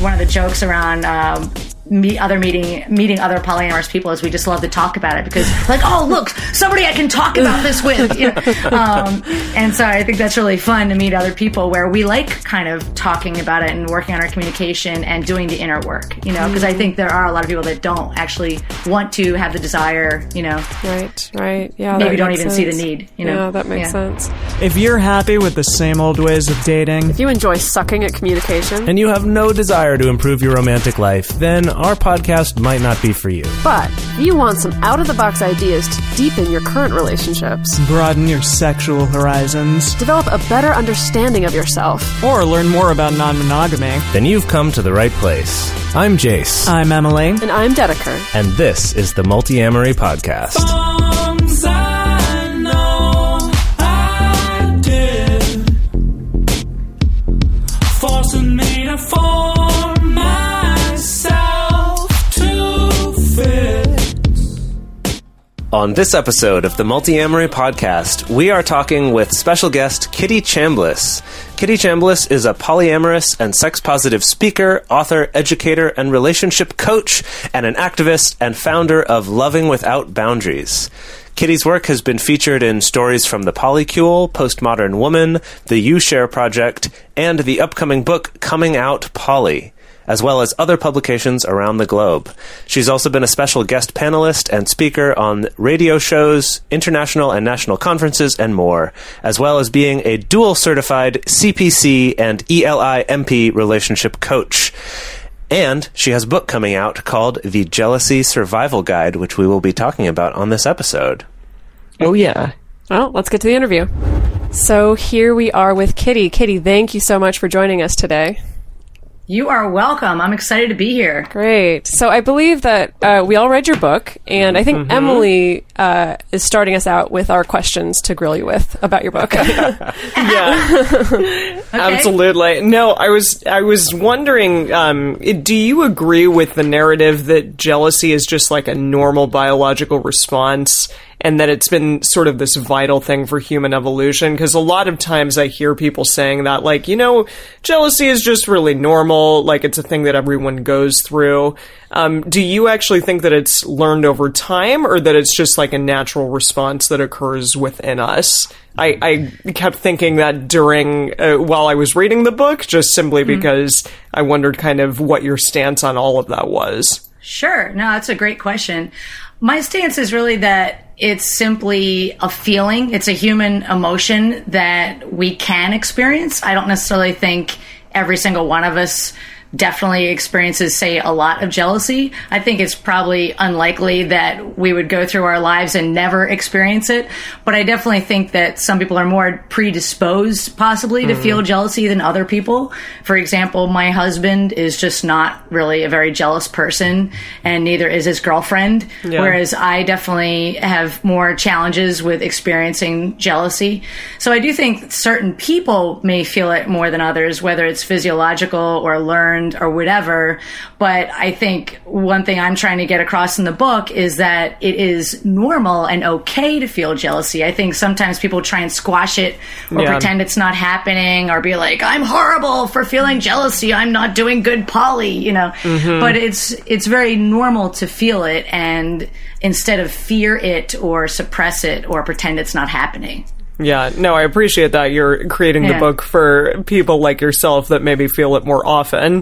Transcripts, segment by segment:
one of the jokes around meeting other polyamorous people is we just love to talk about it because, like, oh, look, somebody I can talk about this with. You know? And so I think that's really fun to meet other people where we like kind of talking about it and working on our communication and doing the inner work, you know, because I think there are a lot of people that don't actually want to have the desire, you know. Right. Yeah. Maybe don't even see the need, you know. Yeah, that makes sense. If you're happy with the same old ways of dating, if you enjoy sucking at communication, and you have no desire to improve your romantic life, then our podcast might not be for you. But if you want some out-of-the-box ideas to deepen your current relationships, broaden your sexual horizons, develop a better understanding of yourself, or learn more about non-monogamy, then you've come to the right place. I'm Jace. I'm Emily. And I'm Dedeker. And this is the Multi-Amory Podcast. On this episode of the Multi-Amory Podcast, we are talking with special guest Kitty Chambliss. Kitty Chambliss is a polyamorous and sex-positive speaker, author, educator, and relationship coach, and an activist and founder of Loving Without Boundaries. Kitty's work has been featured in stories from The Polycule, Postmodern Woman, the You Share Project, and the upcoming book Coming Out Poly, as well as other publications around the globe. She's also been a special guest panelist and speaker on radio shows, international and national conferences, and more, as well as being a dual-certified CPC and ELI-MP relationship coach. And she has a book coming out called The Jealousy Survival Guide, which we will be talking about on this episode. Oh, yeah. Well, let's get to the interview. So here we are with Kitty. Kitty, thank you so much for joining us today. You are welcome. I'm excited to be here. Great. So I believe that we all read your book, and I think Emily is starting us out with our questions to grill you with about your book. Yeah, Okay. absolutely. No, I was wondering, do you agree with the narrative that jealousy is just like a normal biological response, and that it's been sort of this vital thing for human evolution? Because a lot of times I hear people saying that, like, you know, jealousy is just really normal, like it's a thing that everyone goes through. Do you actually think that it's learned over time, or that it's just like a natural response that occurs within us? I kept thinking that during, while I was reading the book, just simply because I wondered kind of what your stance on all of that was. Sure. No, that's a great question. My stance is really that it's simply a feeling. It's a human emotion that we can experience. I don't necessarily think every single one of us definitely experiences, say, a lot of jealousy. I think it's probably unlikely that we would go through our lives and never experience it. But I definitely think that some people are more predisposed, possibly, to feel jealousy than other people. For example, my husband is just not really a very jealous person, and neither is his girlfriend. Yeah. Whereas I definitely have more challenges with experiencing jealousy. So I do think certain people may feel it more than others, whether it's physiological or learned or whatever. But I think one thing I'm trying to get across in the book is that it is normal and okay to feel jealousy. I think sometimes people try and squash it or pretend it's not happening, or be like, I'm horrible for feeling jealousy, I'm not doing good poly, you know. But it's very normal to feel it, and instead of fear it or suppress it or pretend it's not happening. Yeah, no, I appreciate that you're creating the book for people like yourself that maybe feel it more often.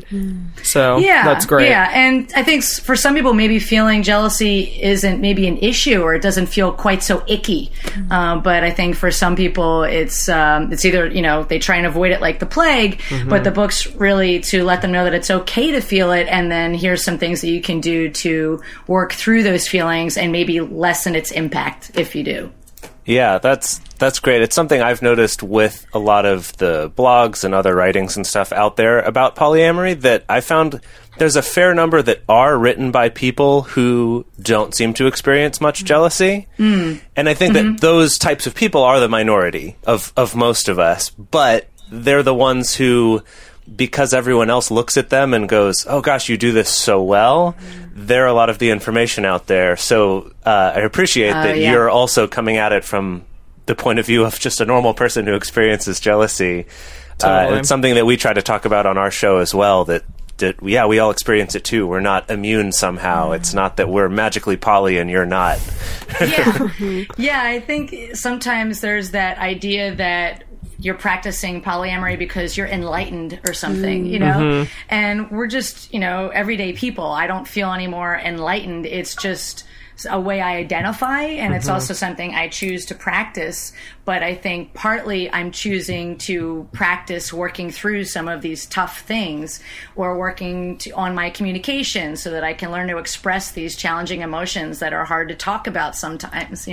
So that's great. Yeah, and I think for some people, maybe feeling jealousy isn't maybe an issue, or it doesn't feel quite so icky. But I think for some people, it's either, you know, they try and avoid it like the plague, but the book's really to let them know that it's okay to feel it, and then here's some things that you can do to work through those feelings and maybe lessen its impact if you do. Yeah, that's great. It's something I've noticed with a lot of the blogs and other writings and stuff out there about polyamory, that I found there's a fair number that are written by people who don't seem to experience much jealousy. And I think that those types of people are the minority of most of us, but they're the ones who, because everyone else looks at them and goes, oh gosh, you do this so well, there are a lot of the information out there. So I appreciate that you're also coming at it from the point of view of just a normal person who experiences jealousy. Totally. It's something that we try to talk about on our show as well, that we all experience it too. We're not immune somehow. It's not that we're magically poly and you're not. Yeah, I think sometimes there's that idea that you're practicing polyamory because you're enlightened or something, you know? And we're just, everyday people. I don't feel any more enlightened. It's just a way I identify, and it's also something I choose to practice. But I think partly I'm choosing to practice working through some of these tough things, or working on my communication so that I can learn to express these challenging emotions that are hard to talk about sometimes,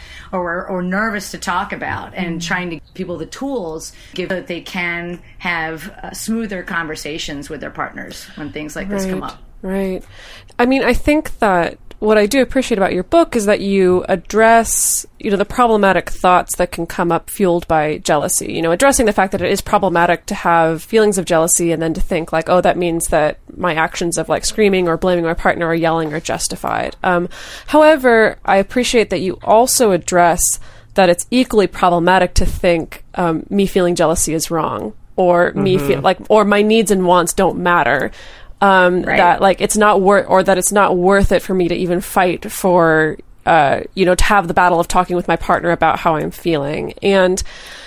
or nervous to talk about, and trying to give people the tools so that they can have smoother conversations with their partners when things like this come up. Right. I mean, I think that what I do appreciate about your book is that you address, the problematic thoughts that can come up fueled by jealousy, addressing the fact that it is problematic to have feelings of jealousy and then to think like, oh, that means that my actions of like screaming or blaming my partner or yelling are justified. However, I appreciate that you also address that it's equally problematic to think me feeling jealousy is wrong, or me feel like, or my needs and wants don't matter. That like it's not that it's not worth it for me to even fight for, to have the battle of talking with my partner about how I'm feeling. And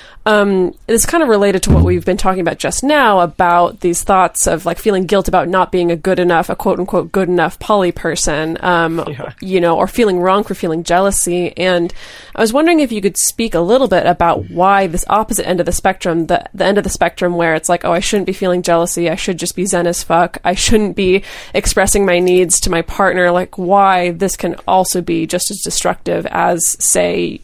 it's kind of related to what we've been talking about just now, about these thoughts of like feeling guilt about not being a quote unquote good enough poly person, or feeling wrong for feeling jealousy. And I was wondering if you could speak a little bit about why this opposite end of the spectrum, the end of the spectrum where it's like, oh, I shouldn't be feeling jealousy. I should just be zen as fuck. I shouldn't be expressing my needs to my partner. Like why this can also be just as destructive as, say,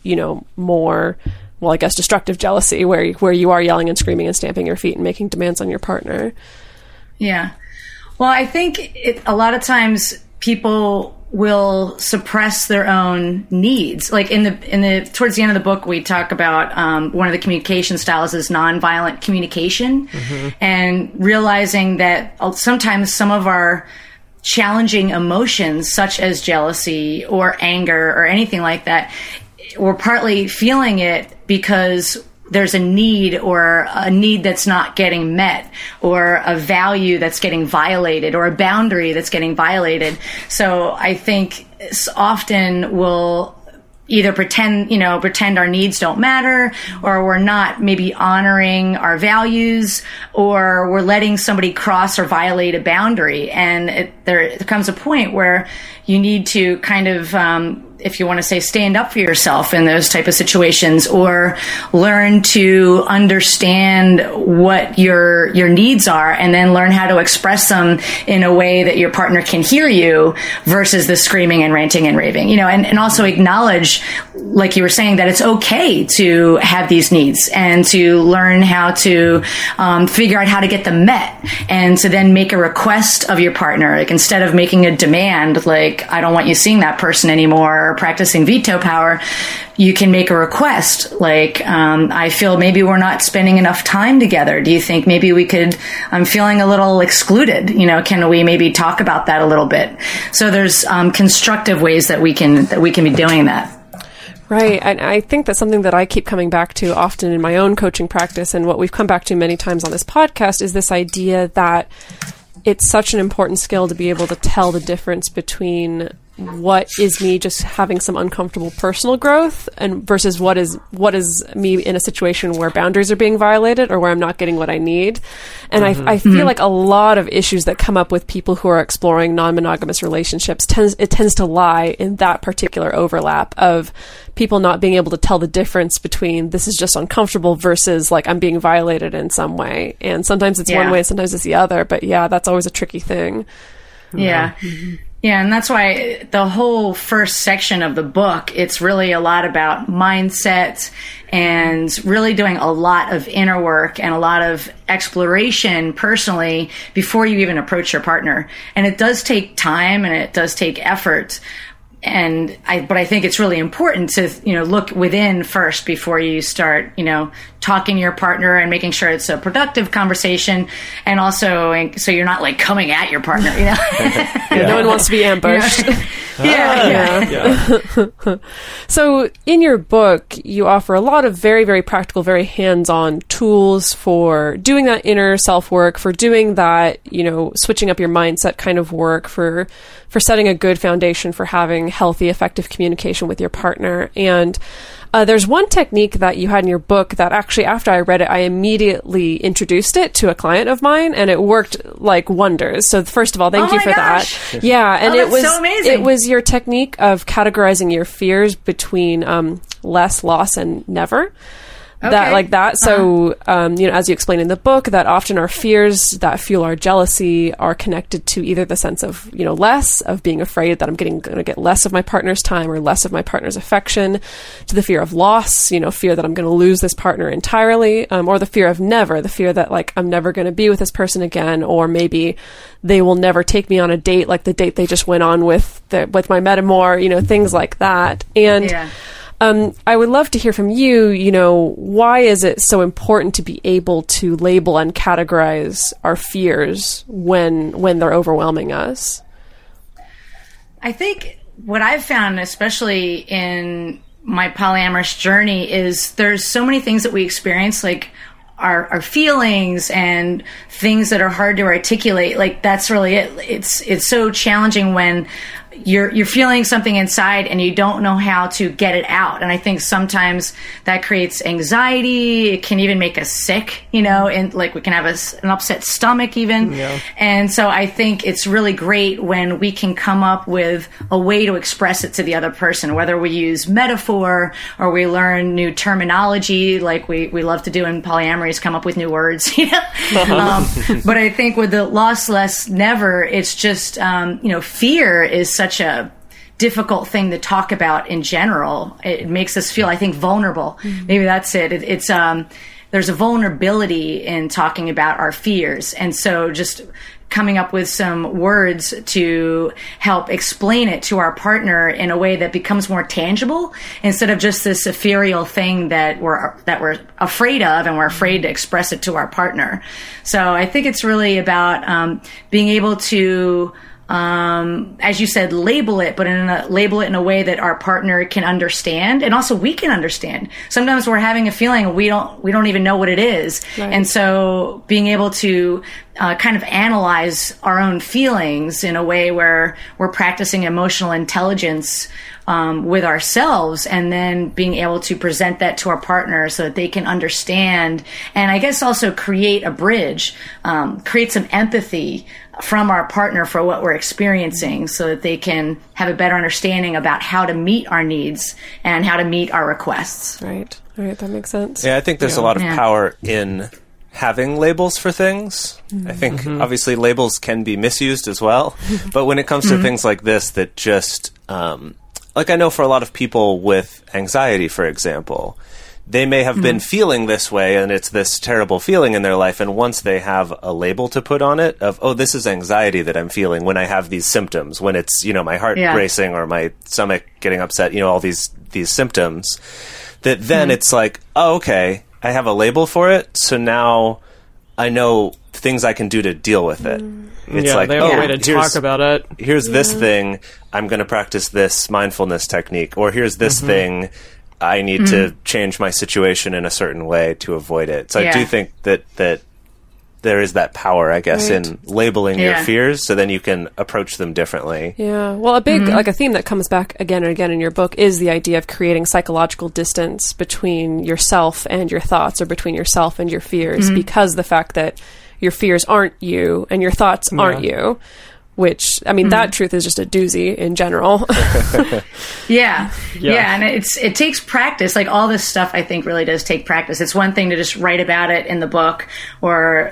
more, well, I guess destructive jealousy, where you are yelling and screaming and stamping your feet and making demands on your partner. Yeah. Well, I think a lot of times people will suppress their own needs. Like towards the end of the book, we talk about one of the communication styles is nonviolent communication, and realizing that sometimes some of our challenging emotions, such as jealousy or anger or anything like that, we're partly feeling it because there's a need, or a need that's not getting met, or a value that's getting violated, or a boundary that's getting violated. So I think often we'll either pretend our needs don't matter, or we're not maybe honoring our values, or we're letting somebody cross or violate a boundary. And there comes a point where you need to kind of, if you want to say, stand up for yourself in those type of situations, or learn to understand what your needs are, and then learn how to express them in a way that your partner can hear you, versus the screaming and ranting and raving, and also acknowledge, like you were saying, that it's okay to have these needs, and to learn how to figure out how to get them met, and to then make a request of your partner. Like, instead of making a demand, like, I don't want you seeing that person anymore, or practicing veto power, you can make a request. Like, I feel maybe we're not spending enough time together. Do you think maybe I'm feeling a little excluded? Can we maybe talk about that a little bit? So there's constructive ways that we can be doing that. Right. And I think that's something that I keep coming back to often in my own coaching practice, and what we've come back to many times on this podcast is this idea that it's such an important skill to be able to tell the difference between what is me just having some uncomfortable personal growth, and versus what is me in a situation where boundaries are being violated, or where I'm not getting what I need. And I feel like a lot of issues that come up with people who are exploring non-monogamous relationships tends to lie in that particular overlap of people not being able to tell the difference between this is just uncomfortable versus like I'm being violated in some way. And sometimes it's one way, sometimes it's the other. But yeah, that's always a tricky thing. Yeah. Yeah, and that's why the whole first section of the book, it's really a lot about mindset, and really doing a lot of inner work and a lot of exploration personally before you even approach your partner. And it does take time, and it does take effort. But I think it's really important to, look within first before you start, talking to your partner, and making sure it's a productive conversation. And also, so you're not like coming at your partner, No one wants to be ambushed. So in your book, you offer a lot of very, very practical, very hands-on tools for doing that inner self-work, for doing that, switching up your mindset kind of work, for setting a good foundation for having healthy, effective communication with your partner. And there's one technique that you had in your book that actually, after I read it, I immediately introduced it to a client of mine, and it worked like wonders. So first of all, thank you for that. Yeah, and it was so amazing. It was your technique of categorizing your fears between less, loss, and never. That. So, as you explain in the book, that often our fears that fuel our jealousy are connected to either the sense of, less, of being afraid that I'm going to get less of my partner's time or less of my partner's affection, to the fear of loss, fear that I'm going to lose this partner entirely, or the fear of never, the fear that I'm never going to be with this person again, or maybe they will never take me on a date like the date they just went on with my metamor, things like that. And I would love to hear from you, why is it so important to be able to label and categorize our fears when they're overwhelming us? I think what I've found, especially in my polyamorous journey, is there's so many things that we experience, like our feelings and things that are hard to articulate. Like, that's really it. It's so challenging when you're feeling something inside and you don't know how to get it out. And I think sometimes that creates anxiety. It can even make us sick, and we can have an upset stomach even. Yeah. And so I think it's really great when we can come up with a way to express it to the other person, whether we use metaphor or we learn new terminology, like we love to do in polyamory, is come up with new words. But I think with the loss, less, never, it's just, fear is such a difficult thing to talk about in general. It makes us feel, I think, vulnerable. Mm-hmm. Maybe that's it. It's there's a vulnerability in talking about our fears. And so just coming up with some words to help explain it to our partner in a way that becomes more tangible, instead of just this ethereal thing that we're afraid of, and we're afraid to express it to our partner. So I think it's really about being able to, as you said, label it, but label it in a way that our partner can understand, and also we can understand. Sometimes we're having a feeling and we don't even know what it is. Right. And so being able to kind of analyze our own feelings in a way where we're practicing emotional intelligence with ourselves, and then being able to present that to our partner so that they can understand, and I guess also create a bridge, create some empathy from our partner for what we're experiencing, so that they can have a better understanding about how to meet our needs and how to meet our requests. Right, that makes sense. Yeah, I think there's a lot of power in having labels for things. Mm-hmm. I think obviously labels can be misused as well, but when it comes to things like this that just, like I know for a lot of people with anxiety, for example, they may have been feeling this way, and it's this terrible feeling in their life, and once they have a label to put on it of, oh, this is anxiety that I'm feeling when I have these symptoms, when it's, my heart racing or my stomach getting upset, all these symptoms, that then it's like, oh, okay, I have a label for it, so now I know things I can do to deal with it. It's like, they have a way to talk about it. Here's this thing, I'm going to practice this mindfulness technique, or here's this thing, I need to change my situation in a certain way to avoid it. So I do think that there is that power, I guess, in labeling your fears, so then you can approach them differently. Yeah. Well, a big, a theme that comes back again and again in your book is the idea of creating psychological distance between yourself and your thoughts, or between yourself and your fears, because the fact that your fears aren't you and your thoughts aren't you, which, I mean, that truth is just a doozy in general. Yeah. And it takes practice. Like, all this stuff, I think, really does take practice. It's one thing to just write about it in the book, or,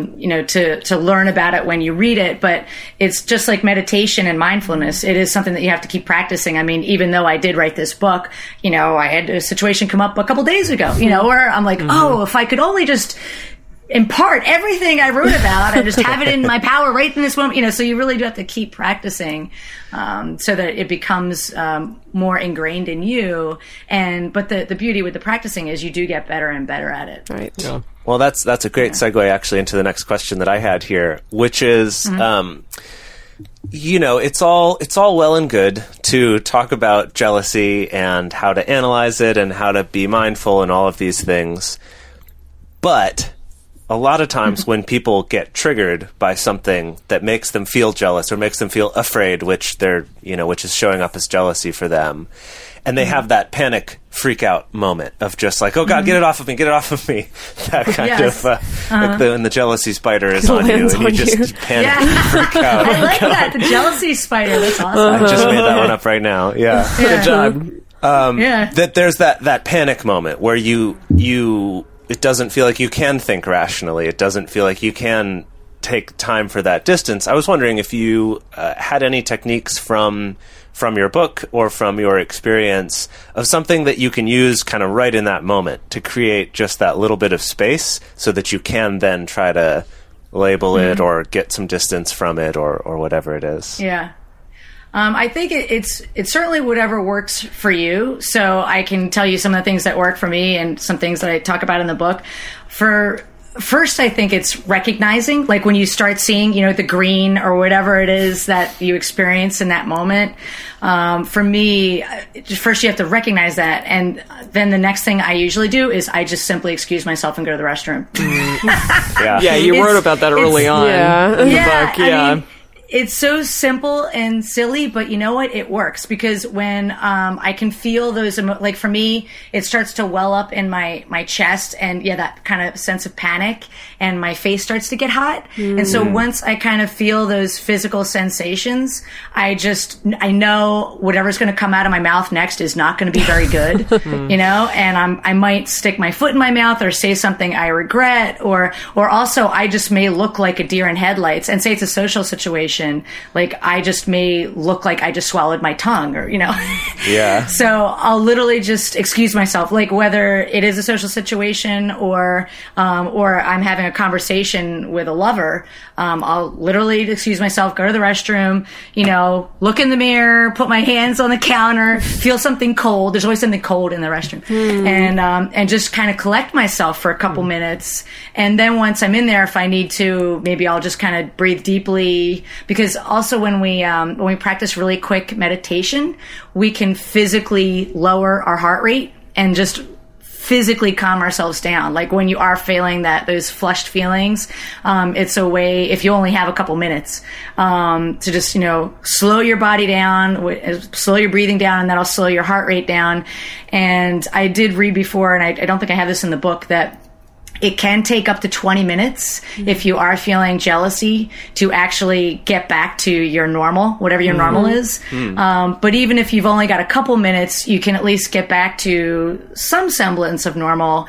to learn about it when you read it, but it's just like meditation and mindfulness. It is something that you have to keep practicing. I mean, even though I did write this book, I had a situation come up a couple days ago, where I'm like, oh, if I could only just impart everything I wrote about and just have it in my power right in this moment, so you really do have to keep practicing, so that it becomes more ingrained in you. But the beauty with the practicing is you do get better and better at it. Right. Yeah. Well, that's a great segue actually into the next question that I had here, which is, it's all well and good to talk about jealousy and how to analyze it and how to be mindful and all of these things. But a lot of times when people get triggered by something that makes them feel jealous or makes them feel afraid, which is showing up as jealousy for them, and they have that panic freak out moment of just like, oh God, get it off of me, that kind of like when the jealousy spider is on you and you just panic and freak out. I like that, the jealousy spider. That's awesome. I just made that one up right now. Yeah. Good job. That there's that panic moment where you it doesn't feel like you can think rationally. It doesn't feel like you can take time for that distance. I was wondering if you had any techniques from your book or from your experience of something that you can use kind of right in that moment to create just that little bit of space so that you can then try to label it or get some distance from it or whatever it is. Yeah. I think it's certainly whatever works for you. So I can tell you some of the things that work for me and some things that I talk about in the book. First, I think it's recognizing, like when you start seeing, the green or whatever it is that you experience in that moment. For me, first you have to recognize that. And then the next thing I usually do is I just simply excuse myself and go to the restroom. Yeah, you wrote about that early on in the book. Yeah. I mean, it's so simple and silly, but you know what? It works because when I can feel those, like for me, it starts to well up in my chest and that kind of sense of panic, and my face starts to get hot. And so once I kind of feel those physical sensations, I know whatever's going to come out of my mouth next is not going to be very good, and I might stick my foot in my mouth or say something I regret, or also I just may look like a deer in headlights, and say it's a social situation. Like I just may look like I just swallowed my tongue or, Yeah. So I'll literally just excuse myself, like whether it is a social situation or I'm having a conversation with a lover. I'll literally excuse myself, go to the restroom, look in the mirror, put my hands on the counter, feel something cold. There's always something cold in the restroom and just kind of collect myself for a couple minutes. And then once I'm in there, if I need to, maybe I'll just kind of breathe deeply. Because also when we practice really quick meditation, we can physically lower our heart rate and just physically calm ourselves down. Like when you are feeling those flushed feelings, it's a way, if you only have a couple minutes, to just, slow your body down, slow your breathing down, and that'll slow your heart rate down. And I did read before, and I don't think I have this in the book, that it can take up to 20 minutes if you are feeling jealousy to actually get back to your normal, whatever your normal is. But even if you've only got a couple minutes, you can at least get back to some semblance of normal,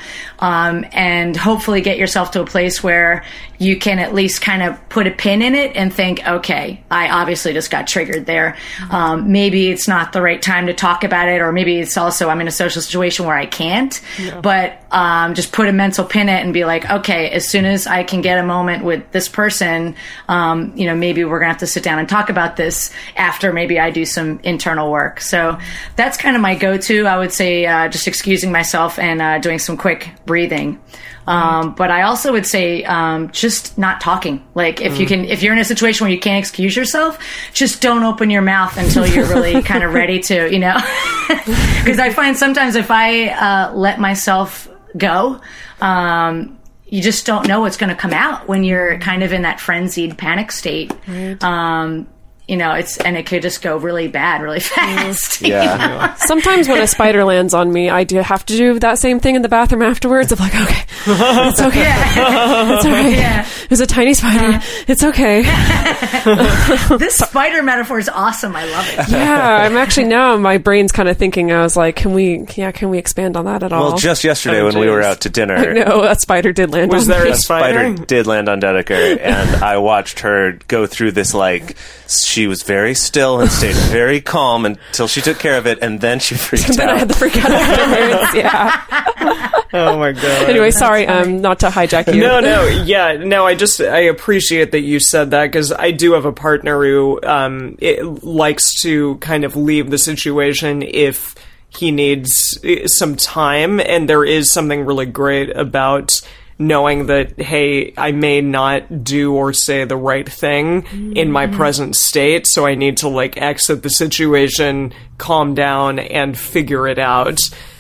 and hopefully get yourself to a place where you can at least kind of put a pin in it and think, okay, I obviously just got triggered there. Maybe it's not the right time to talk about it, or maybe it's also I'm in a social situation where I can't. But just put a mental pin in it and be like, okay, as soon as I can get a moment with this person, maybe we're gonna have to sit down and talk about this after maybe I do some internal work. So that's kind of my go-to. I would say just excusing myself and doing some quick breathing. But I also would say just not talking. Like if you're in a situation where you can't excuse yourself, just don't open your mouth until you're really kind of ready to, because I find sometimes if I let myself go, you just don't know what's going to come out when you're kind of in that frenzied panic state. Right. It could just go really bad really fast. Yeah. Sometimes when a spider lands on me, I do have to do that same thing in the bathroom afterwards of like, okay, it's okay. Yeah. It's all right. Yeah. It was a tiny spider. It's okay. This spider metaphor is awesome. I love it. Yeah. I'm actually now my brain's kind of thinking, I was like, can we expand on that at all? Well, just yesterday when we were out to dinner. I know, a spider did land on me. Was there a spider did land on Dedeker, and I watched her go through this she was very still and stayed very calm until she took care of it, and then she freaked out. Then I had to freak out afterwards, yeah. Oh my God. Anyway, sorry, not to hijack you. No, I appreciate that you said that, because I do have a partner who likes to kind of leave the situation if he needs some time, and there is something really great about knowing that, hey, I may not do or say the right thing in my present state, so I need to like exit the situation, calm down, and figure it out.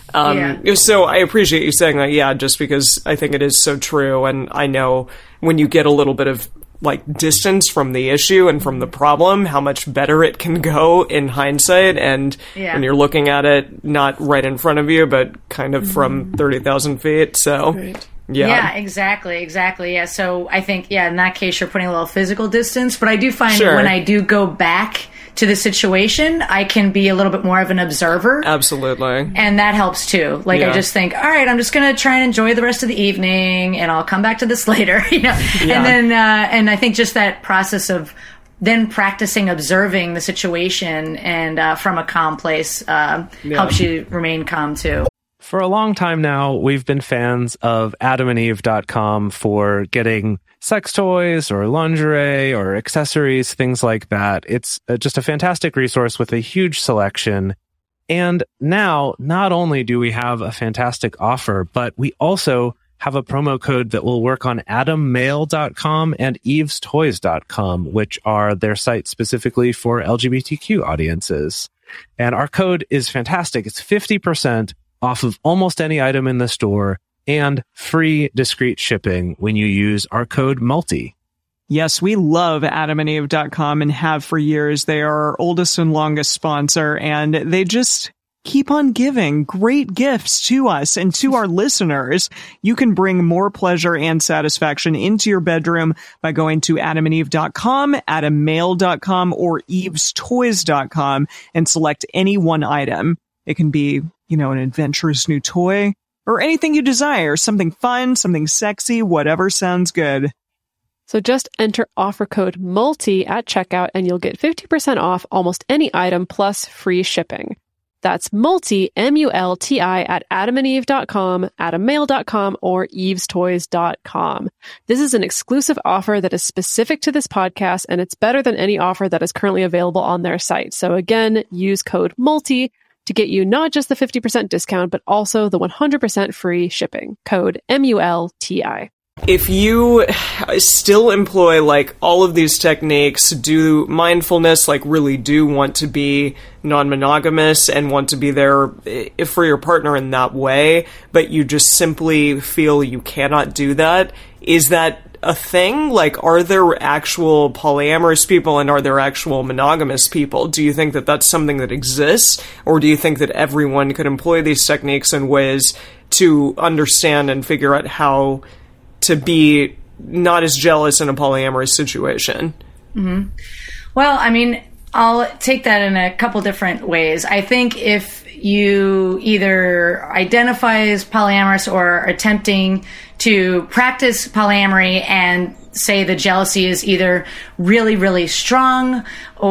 So I appreciate you saying that, just because I think it is so true, and I know when you get a little bit of like distance from the issue and from the problem, how much better it can go in hindsight, and when you're looking at it not right in front of you, but kind of from 30,000 feet. So, Yeah, exactly. Yeah, so I think, in that case, you're putting a little physical distance, but I do find that when I do go back to the situation, I can be a little bit more of an observer. Absolutely. And that helps too. Like, I just think, all right, I'm just going to try and enjoy the rest of the evening, and I'll come back to this later, And then, and I think just that process of then practicing observing the situation and from a calm place helps you remain calm too. For a long time now, we've been fans of AdamandEve.com for getting sex toys or lingerie or accessories, things like that. It's just a fantastic resource with a huge selection. And now, not only do we have a fantastic offer, but we also have a promo code that will work on AdamMale.com and EvesToys.com, which are their sites specifically for LGBTQ audiences. And our code is fantastic. It's 50% off of almost any item in the store, and free discreet shipping when you use our code MULTI. Yes, we love AdamandEve.com and have for years. They are our oldest and longest sponsor, and they just keep on giving great gifts to us and to our listeners. You can bring more pleasure and satisfaction into your bedroom by going to AdamandEve.com, AdamMale.com, or EvesToys.com and select any one item. It can be, an adventurous new toy, or anything you desire, something fun, something sexy, whatever sounds good. So just enter offer code MULTI at checkout and you'll get 50% off almost any item plus free shipping. That's MULTI, M-U-L-T-I, at AdamandEve.com, AdamMale.com, or EvesToys.com. This is an exclusive offer that is specific to this podcast, and it's better than any offer that is currently available on their site. So again, use code MULTI to get you not just the 50% discount, but also the 100% free shipping. Code MULTI. If you still employ like all of these techniques, do mindfulness, like really do want to be non-monogamous and want to be there for your partner in that way, but you just simply feel you cannot do that, is that a thing? Like, are there actual polyamorous people and are there actual monogamous people? Do you think that that's something that exists? Or do you think that everyone could employ these techniques in ways to understand and figure out how to be not as jealous in a polyamorous situation? Mm-hmm. Well, I mean, I'll take that in a couple different ways. I think if you either identify as polyamorous or are attempting to practice polyamory and say the jealousy is either really, really strong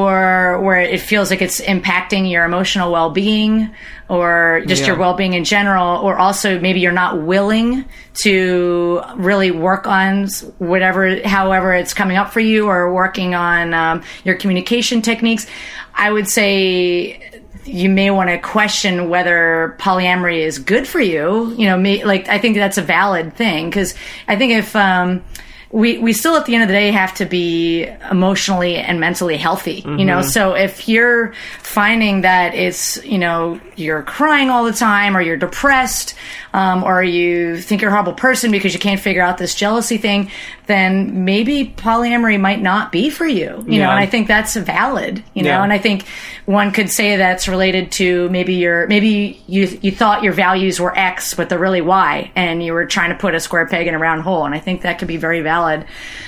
or where it feels like it's impacting your emotional well-being or just your well-being in general, or also maybe you're not willing to really work on however it's coming up for you, or working on your communication techniques, I would say you may want to question whether polyamory is good for you. I think that's a valid thing, because I think if we still at the end of the day have to be emotionally and mentally healthy, so if you're finding that it's, you're crying all the time, or you're depressed, or you think you're a horrible person because you can't figure out this jealousy thing, then maybe polyamory might not be for you, and I think that's valid, and I think one could say that's related to maybe you thought your values were X, but they're really Y, and you were trying to put a square peg in a round hole, and I think that could be very valid.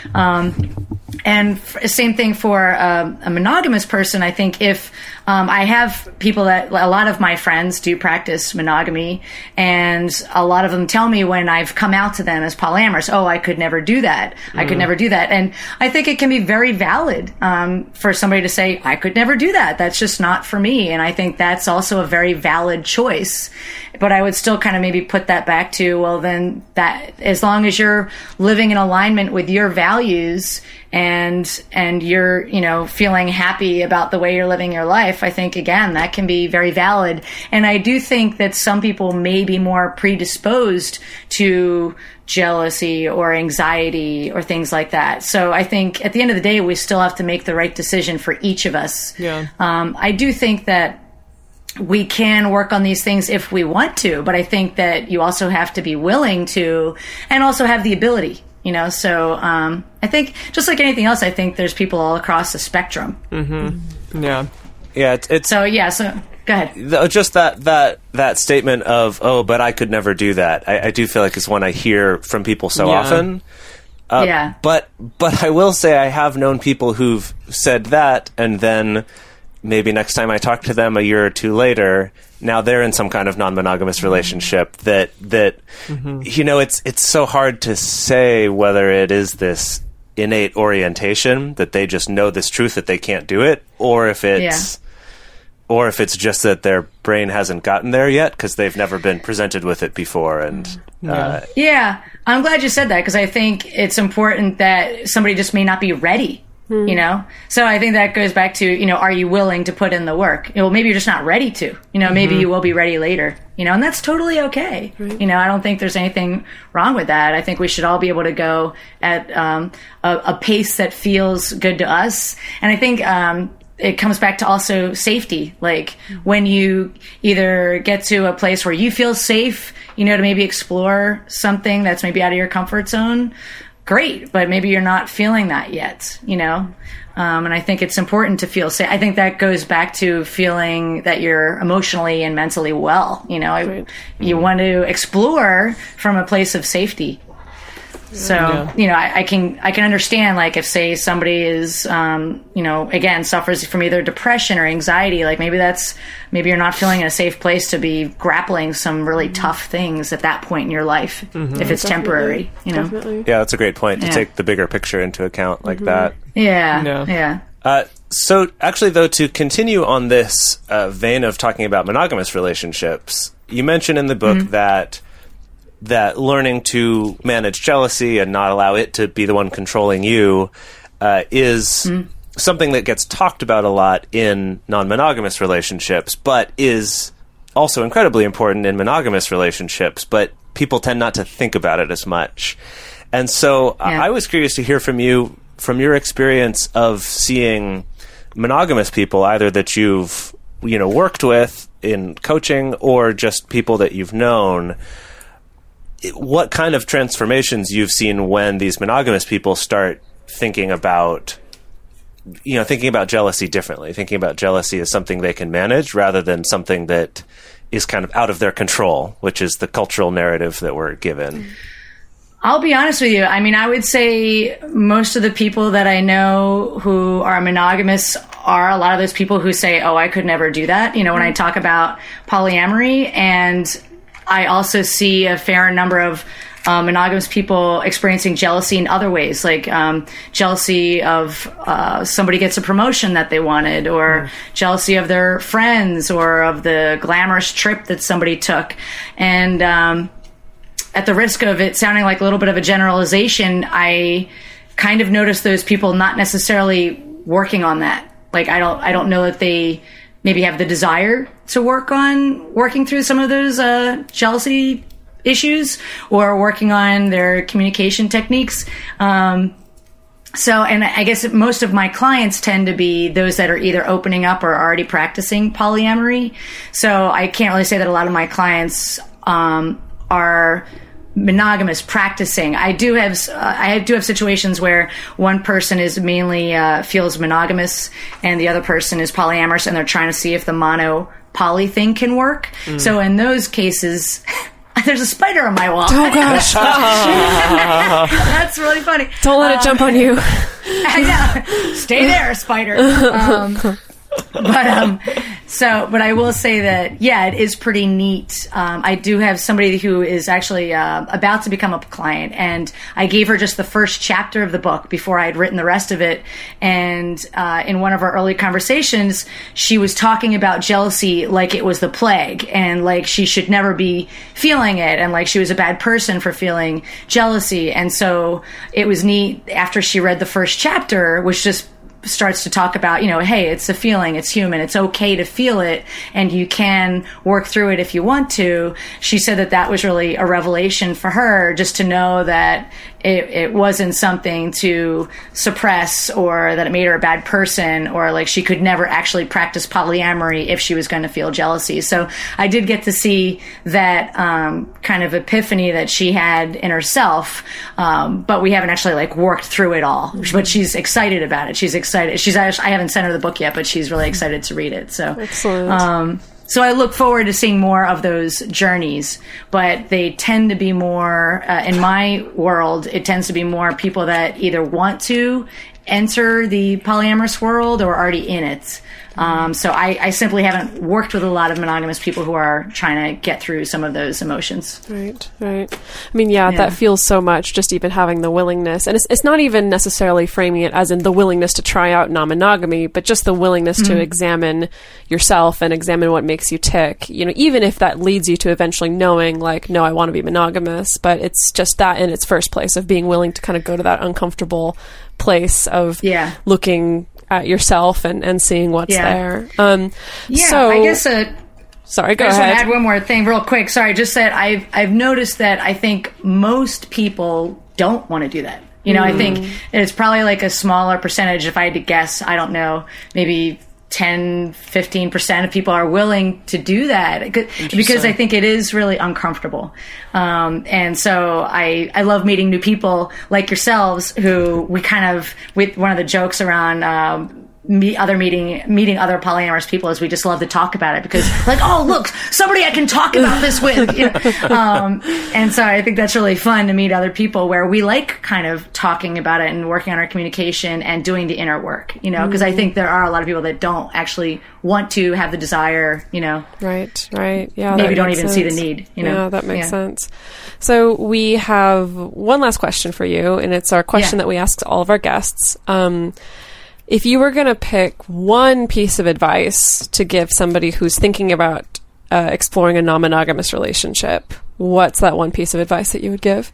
And same thing for a monogamous person. I think if I have people that a lot of my friends do practice monogamy, and a lot of them tell me when I've come out to them as polyamorous, I could never do that. I could never do that. And I think it can be very valid for somebody to say, I could never do that. That's just not for me. And I think that's also a very valid choice. But I would still kind of maybe put that back to, well, then that as long as you're living in alignment alignment with your values and you're, feeling happy about the way you're living your life, I think, again, that can be very valid. And I do think that some people may be more predisposed to jealousy or anxiety or things like that. So I think at the end of the day, we still have to make the right decision for each of us. Yeah. I do think that we can work on these things if we want to, but I think that you also have to be willing to and also have the ability, So I think just like anything else, I think there's people all across the spectrum. Mm-hmm. Yeah. Yeah. It's so go ahead. Just that statement of, oh, but I could never do that. I do feel like it's one I hear from people so often. But I will say I have known people who've said that, and then maybe next time I talk to them a year or two later, now they're in some kind of non-monogamous relationship that it's so hard to say whether it is this innate orientation that they just know this truth that they can't do it, or if it's just that their brain hasn't gotten there yet because they've never been presented with it before. And I'm glad you said that, because I think it's important that somebody just may not be ready. So I think that goes back to, are you willing to put in the work? Maybe you're just not ready to, maybe you will be ready later, and that's totally okay. Right. I don't think there's anything wrong with that. I think we should all be able to go at a pace that feels good to us. And I think it comes back to also safety. Like when you either get to a place where you feel safe, to maybe explore something that's maybe out of your comfort zone, great, but maybe you're not feeling that yet, and I think it's important to feel safe. I think that goes back to feeling that you're emotionally and mentally well. You want to explore from a place of safety. So, I can understand, like, if, say, somebody is, again, suffers from either depression or anxiety, like maybe you're not feeling in a safe place to be grappling some really tough things at that point in your life, if it's temporary, Definitely. Yeah, that's a great point, to take the bigger picture into account like that. Yeah. So actually, though, to continue on this vein of talking about monogamous relationships, you mentioned in the book that learning to manage jealousy and not allow it to be the one controlling you is something that gets talked about a lot in non-monogamous relationships, but is also incredibly important in monogamous relationships, but people tend not to think about it as much. And so I was curious to hear from you, from your experience of seeing monogamous people, either that you've worked with in coaching or just people that you've known, what kind of transformations you've seen when these monogamous people start thinking about jealousy differently, thinking about jealousy as something they can manage rather than something that is kind of out of their control, which is the cultural narrative that we're given. I'll be honest with you. I mean, I would say most of the people that I know who are monogamous are a lot of those people who say, oh, I could never do that. When I talk about polyamory, and I also see a fair number of monogamous people experiencing jealousy in other ways, like jealousy of somebody gets a promotion that they wanted, or jealousy of their friends, or of the glamorous trip that somebody took. And at the risk of it sounding like a little bit of a generalization, I kind of notice those people not necessarily working on that. Like, I don't know that they maybe have the desire to working through some of those jealousy issues, or working on their communication techniques. And I guess most of my clients tend to be those that are either opening up or already practicing polyamory. So I can't really say that a lot of my clients are monogamous practicing. I do have situations where one person is mainly feels monogamous and the other person is polyamorous, and they're trying to see if the mono-poly thing can work. So in those cases, there's a spider on my wall. Oh gosh. That's really funny. Don't let it jump on you. I know. Stay there, spider. So, but I will say that, yeah, it is pretty neat. I do have somebody who is actually about to become a client, and I gave her just the first chapter of the book before I had written the rest of it. And in one of our early conversations, she was talking about jealousy like it was the plague, and like she should never be feeling it, and like she was a bad person for feeling jealousy. And so it was neat after she read the first chapter, which just starts to talk about, hey, it's a feeling, it's human, it's okay to feel it, and you can work through it if you want to. She said that was really a revelation for her, just to know that it wasn't something to suppress, or that it made her a bad person, or like she could never actually practice polyamory if she was going to feel jealousy. So I did get to see that kind of epiphany that she had in herself, but we haven't actually like worked through it all. But she's excited about it. She's excited. I haven't sent her the book yet, but she's really excited to read it. So excellent. So I look forward to seeing more of those journeys, but they tend to be more, in my world, it tends to be more people that either want to enter the polyamorous world or are already in it. So I simply haven't worked with a lot of monogamous people who are trying to get through some of those emotions. Right. I mean, yeah, that feels so much, just even having the willingness. And it's not even necessarily framing it as in the willingness to try out non-monogamy, but just the willingness to examine yourself and examine what makes you tick. Even if that leads you to eventually knowing, like, no, I want to be monogamous, but it's just that in its first place of being willing to kind of go to that uncomfortable place of looking at yourself and seeing what's there. So I guess sorry, go ahead. I just want to add one more thing real quick. Sorry, just that I've noticed that I think most people don't want to do that. I think it's probably like a smaller percentage. If I had to guess, I don't know, maybe 10-15% of people are willing to do that, because I think it is really uncomfortable. And so I love meeting new people like yourselves, who we kind of, with one of the jokes around meeting other polyamorous people is we just love to talk about it, because like, oh, look, somebody I can talk about this with. And so I think that's really fun to meet other people where we like kind of talking about it and working on our communication and doing the inner work, because I think there are a lot of people that don't actually want to have the desire, Right. Yeah. Maybe don't even see the need, Yeah, that makes sense. So we have one last question for you, and it's our question that we ask all of our guests. If you were going to pick one piece of advice to give somebody who's thinking about exploring a non-monogamous relationship, what's that one piece of advice that you would give?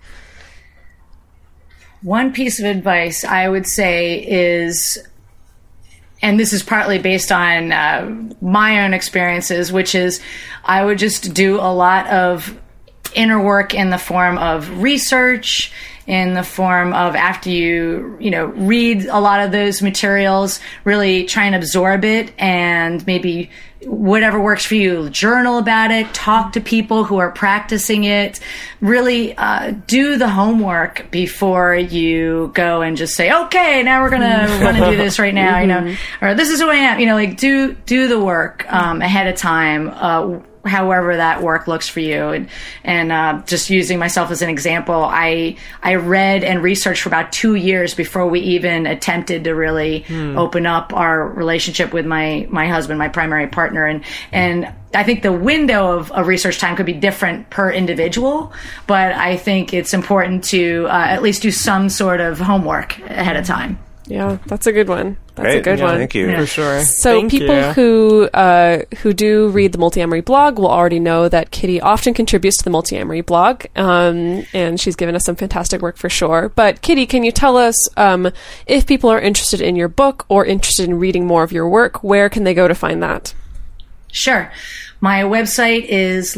One piece of advice I would say is, and this is partly based on my own experiences, which is I would just do a lot of inner work in the form of research, in the form of, after you read a lot of those materials, really try and absorb it, and maybe whatever works for you, journal about it, talk to people who are practicing it, really do the homework before you go and just say, okay, now we're going to want to do this right now, or this is who I am, do the work ahead of time, however that work looks for you. And just using myself as an example, I read and researched for about 2 years before we even attempted to really open up our relationship with my husband, my primary partner. And I think the window of research time could be different per individual, but I think it's important to at least do some sort of homework ahead of time. Yeah, that's a good one. That's Great. a good one. Thank you. For sure. So Thank people you. who do read the Multiamory blog will already know that Kitty often contributes to the Multiamory blog, and she's given us some fantastic work for sure. But Kitty, can you tell us if people are interested in your book or interested in reading more of your work, where can they go to find that? Sure. My website is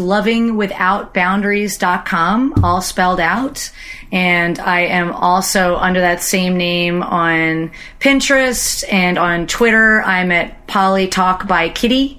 lovingwithoutboundaries.com, all spelled out. And I am also under that same name on Pinterest and on Twitter. I'm at Poly Talk by Kitty.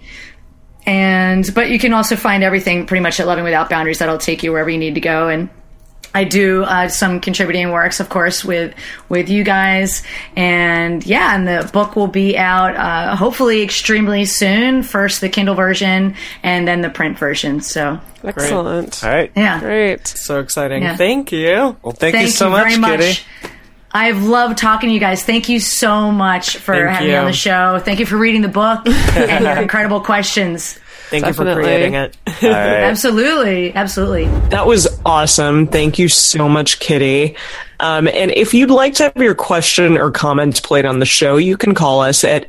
But you can also find everything pretty much at Loving Without Boundaries. That'll take you wherever you need to go. And I do some contributing works, of course, with you guys. And the book will be out hopefully extremely soon. First the Kindle version and then the print version. So excellent. All right. Yeah. Great. So exciting. Yeah. Thank you. Well, thank you so much, very much. Kitty. I've loved talking to you guys. Thank you so much for having me on the show. Thank you for reading the book and your incredible questions. Thank you for creating it. All right. Absolutely. That was awesome. Thank you so much, Kitty. And if you'd like to have your question or comment played on the show, you can call us at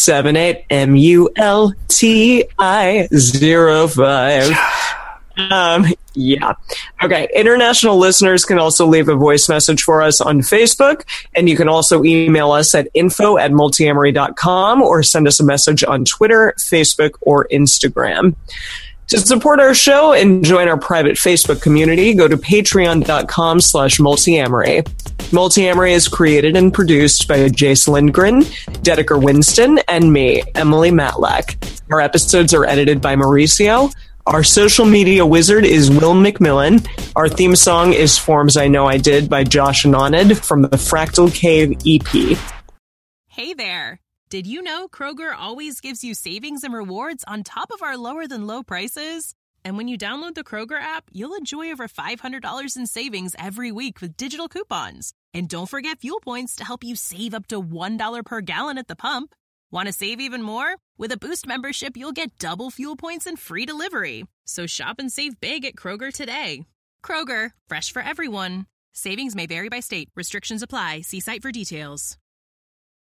678-MULTI-05. Yeah. Okay. International listeners can also leave a voice message for us on Facebook, and you can also email us at info@multiamory.com or send us a message on Twitter, Facebook, or Instagram. To support our show and join our private Facebook community, go to patreon.com/multiamory. Multiamory is created and produced by Jace Lindgren, Dedeker Winston, and me, Emily Matlack. Our episodes are edited by Mauricio. Our social media wizard is Will McMillan. Our theme song is Forms I Know I Did by Josh Anonid from the Fractal Cave EP. Hey there! Did you know Kroger always gives you savings and rewards on top of our lower than low prices? And when you download the Kroger app, you'll enjoy over $500 in savings every week with digital coupons. And don't forget fuel points to help you save up to $1 per gallon at the pump. Want to save even more? With a Boost membership, you'll get double fuel points and free delivery. So shop and save big at Kroger today. Kroger, fresh for everyone. Savings may vary by state. Restrictions apply. See site for details.